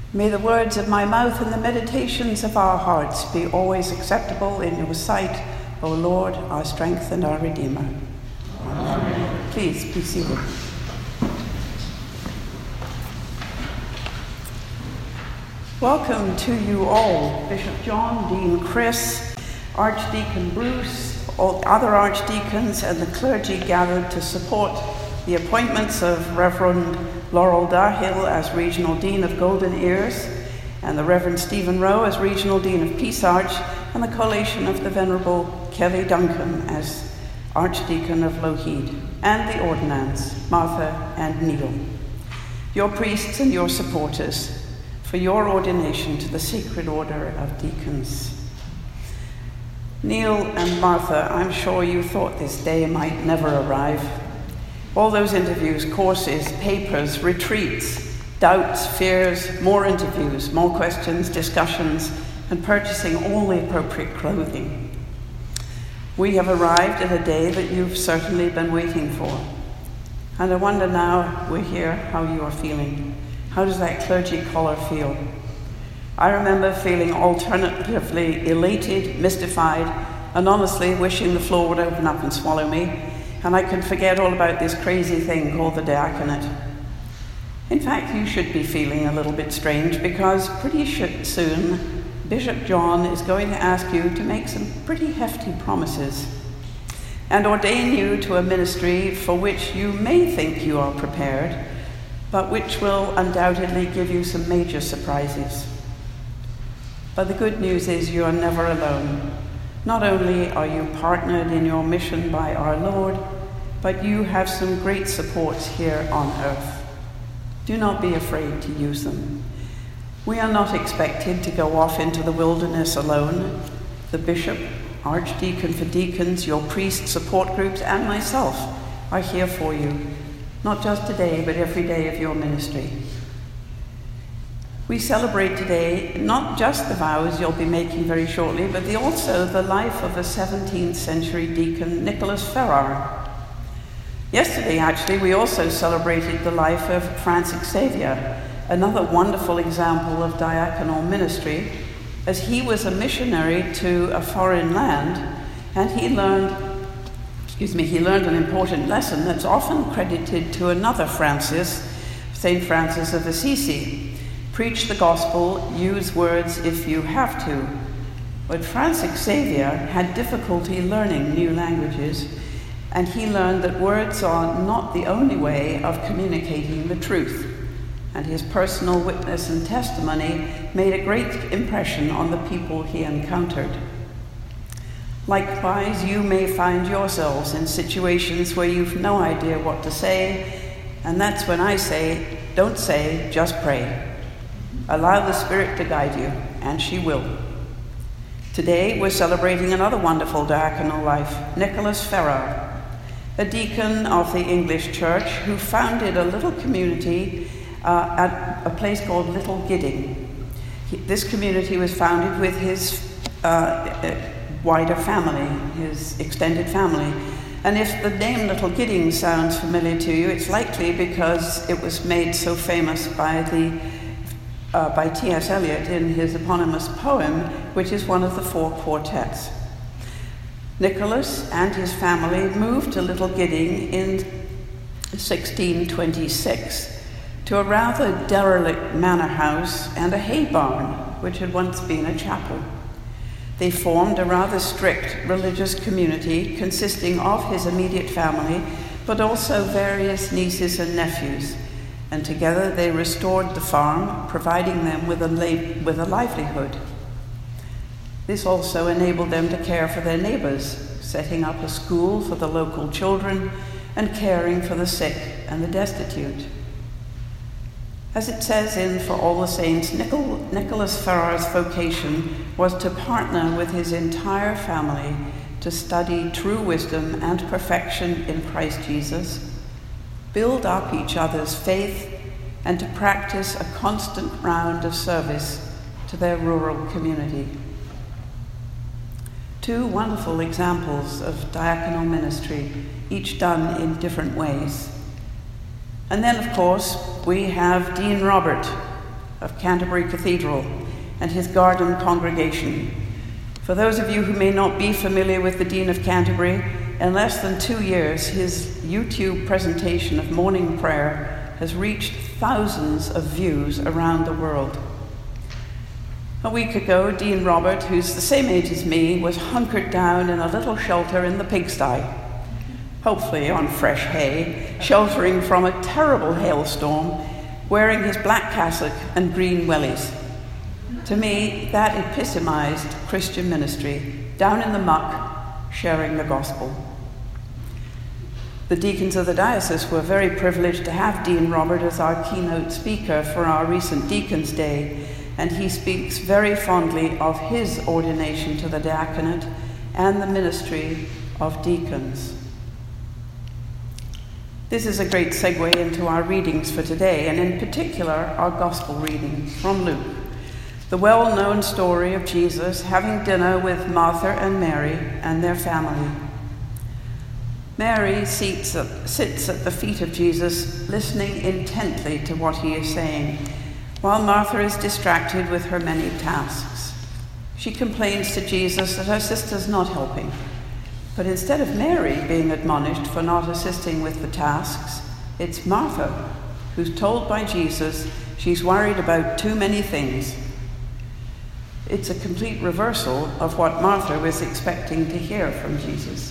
May the words of my mouth and the meditations of our hearts be always acceptable in your sight, O Lord, our strength and our Redeemer. Amen. Please be seated. Welcome to you all, Bishop John, Dean Chris, Archdeacon Bruce, all other archdeacons and the clergy gathered to support the appointments of Reverend Laurel Dahill as Regional Dean of Golden Ears, and the Reverend Stephen Rowe as Regional Dean of Peace Arch, and the collation of the Venerable Kelly Duncan as Archdeacon of Lougheed, and the ordinands, Martha and Neil. Your priests and your supporters, for your ordination to the Sacred Order of Deacons. Neil and Martha, I'm sure you thought this day might never arrive. All those interviews, courses, papers, retreats, doubts, fears, more interviews, more questions, discussions, and purchasing all the appropriate clothing. We have arrived at a day that you've certainly been waiting for. And I wonder now we're here how you are feeling. How does that clergy collar feel? I remember feeling alternatively elated, mystified, and honestly wishing the floor would open up and swallow me, and I could forget all about this crazy thing called the diaconate. In fact, you should be feeling a little bit strange because pretty soon Bishop John is going to ask you to make some pretty hefty promises and ordain you to a ministry for which you may think you are prepared, but which will undoubtedly give you some major surprises. But the good news is you are never alone. Not only are you partnered in your mission by our Lord, but you have some great supports here on earth. Do not be afraid to use them. We are not expected to go off into the wilderness alone. The bishop, archdeacon for deacons, your priest support groups, and myself are here for you, not just today, but every day of your ministry. We celebrate today not just the vows you'll be making very shortly, but also the life of a 17th century deacon, Nicholas Ferrar. Yesterday, actually, we also celebrated the life of Francis Xavier, another wonderful example of diaconal ministry, as he was a missionary to a foreign land, and he learned an important lesson that's often credited to another Francis, St. Francis of Assisi. Preach the gospel, use words if you have to. But Francis Xavier had difficulty learning new languages, and he learned that words are not the only way of communicating the truth. And his personal witness and testimony made a great impression on the people he encountered. Likewise, you may find yourselves in situations where you've no idea what to say, and that's when I say, don't say, just pray. Allow the Spirit to guide you, and she will. Today, we're celebrating another wonderful diaconal life, Nicholas Ferrar, a deacon of the English Church who founded a little community at a place called Little Gidding. This community was founded with his wider family, his extended family. And if the name Little Gidding sounds familiar to you, it's likely because it was made so famous by T.S. Eliot in his eponymous poem, which is one of the 4 quartets. Nicholas and his family moved to Little Gidding in 1626 to a rather derelict manor house and a hay barn, which had once been a chapel. They formed a rather strict religious community consisting of his immediate family, but also various nieces and nephews. And together they restored the farm, providing them with a livelihood. This also enabled them to care for their neighbors, setting up a school for the local children and caring for the sick and the destitute. As it says in For All the Saints, Nicholas Ferrar's vocation was to partner with his entire family to study true wisdom and perfection in Christ Jesus, build up each other's faith, and to practice a constant round of service to their rural community. 2 wonderful examples of diaconal ministry, each done in different ways. And then, of course, we have Dean Robert, of Canterbury Cathedral and his garden congregation. For those of you who may not be familiar with the Dean of Canterbury, in less than 2 years, his YouTube presentation of morning prayer has reached thousands of views around the world. A week ago, Dean Robert, who's the same age as me, was hunkered down in a little shelter in the pigsty, hopefully on fresh hay, sheltering from a terrible hailstorm, wearing his black cassock and green wellies. To me, that epitomized Christian ministry, down in the muck, sharing the gospel. The deacons of the diocese were very privileged to have Dean Robert as our keynote speaker for our recent Deacons' Day, and he speaks very fondly of his ordination to the diaconate and the ministry of deacons. This is a great segue into our readings for today, and in particular, our gospel reading from Luke, the well-known story of Jesus having dinner with Martha and Mary and their family. Mary sits at the feet of Jesus, listening intently to what he is saying, while Martha is distracted with her many tasks. She complains to Jesus that her sister's not helping. But instead of Mary being admonished for not assisting with the tasks, it's Martha who's told by Jesus she's worried about too many things. It's a complete reversal of what Martha was expecting to hear from Jesus.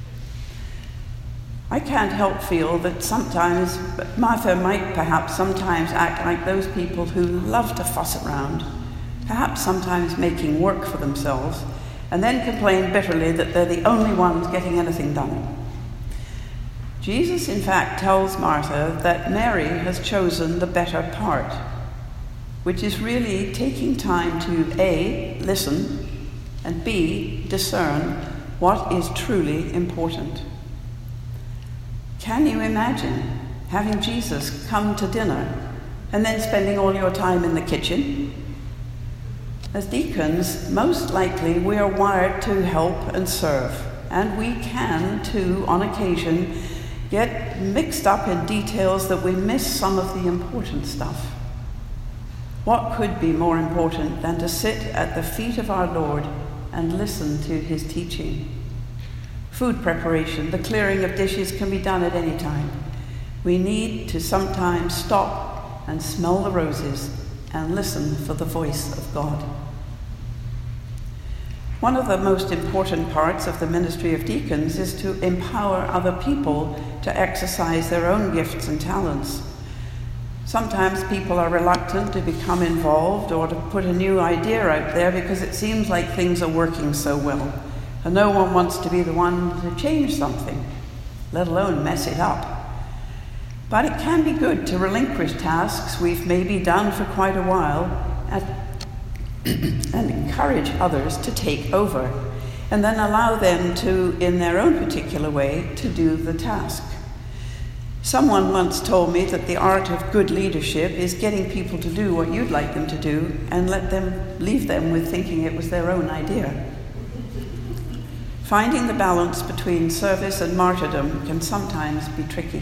I can't help feel that sometimes Martha might perhaps sometimes act like those people who love to fuss around, perhaps sometimes making work for themselves, and then complain bitterly that they're the only ones getting anything done. Jesus, in fact, tells Martha that Mary has chosen the better part, which is really taking time to A, listen, and B, discern what is truly important. Can you imagine having Jesus come to dinner and then spending all your time in the kitchen? As deacons, most likely we are wired to help and serve, and we can, too, on occasion, get mixed up in details that we miss some of the important stuff. What could be more important than to sit at the feet of our Lord and listen to his teaching? Food preparation, the clearing of dishes can be done at any time. We need to sometimes stop and smell the roses and listen for the voice of God. One of the most important parts of the ministry of deacons is to empower other people to exercise their own gifts and talents. Sometimes people are reluctant to become involved or to put a new idea out there because it seems like things are working so well, and no one wants to be the one to change something, let alone mess it up. But it can be good to relinquish tasks we've maybe done for quite a while and encourage others to take over, and then allow them to, in their own particular way, to do the task. Someone once told me that the art of good leadership is getting people to do what you'd like them to do and leave them with thinking it was their own idea. Finding the balance between service and martyrdom can sometimes be tricky.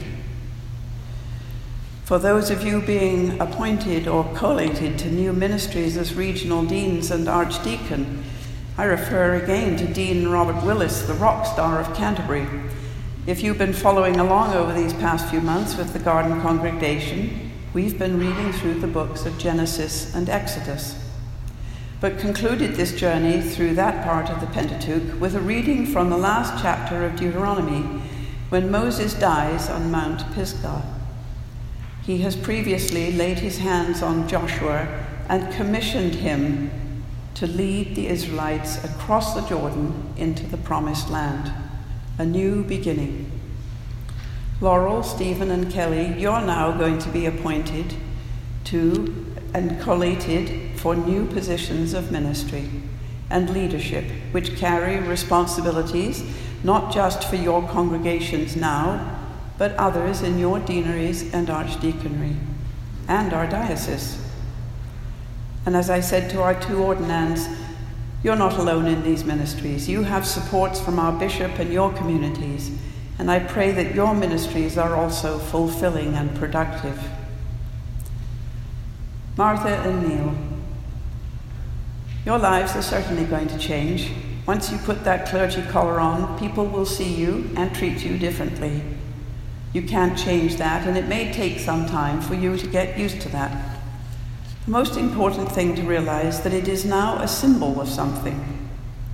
For those of you being appointed or collated to new ministries as regional deans and archdeacon, I refer again to Dean Robert Willis, the rock star of Canterbury. If you've been following along over these past few months with the Garden Congregation, we've been reading through the books of Genesis and Exodus, but concluded this journey through that part of the Pentateuch with a reading from the last chapter of Deuteronomy, when Moses dies on Mount Pisgah. He has previously laid his hands on Joshua and commissioned him to lead the Israelites across the Jordan into the Promised Land, a new beginning. Laurel, Stephen, and Kelly, you're now going to be appointed to and collated for new positions of ministry and leadership, which carry responsibilities not just for your congregations now, but others in your deaneries and archdeaconry, and our diocese. And as I said to our two ordinands, you're not alone in these ministries. You have supports from our bishop and your communities, and I pray that your ministries are also fulfilling and productive. Martha and Neil, your lives are certainly going to change. Once you put that clergy collar on, people will see you and treat you differently. You can't change that, and it may take some time for you to get used to that. The most important thing to realize that it is now a symbol of something.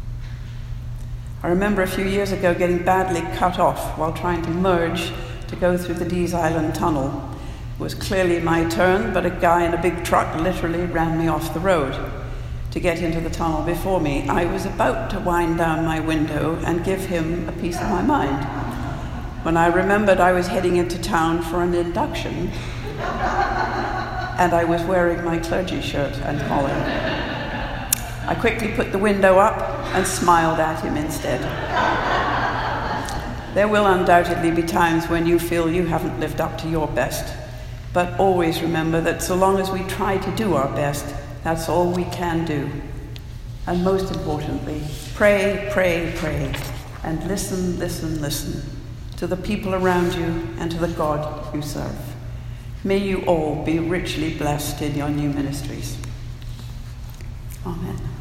I remember a few years ago getting badly cut off while trying to merge to go through the Dees Island Tunnel. It was clearly my turn, but a guy in a big truck literally ran me off the road to get into the tunnel before me. I was about to wind down my window and give him a piece of my mind when I remembered I was heading into town for an induction and I was wearing my clergy shirt and collar. I quickly put the window up and smiled at him instead. There will undoubtedly be times when you feel you haven't lived up to your best, but always remember that so long as we try to do our best, that's all we can do. And most importantly, pray, pray, pray, and listen, listen, listen to the people around you and to the God you serve. May you all be richly blessed in your new ministries. Amen.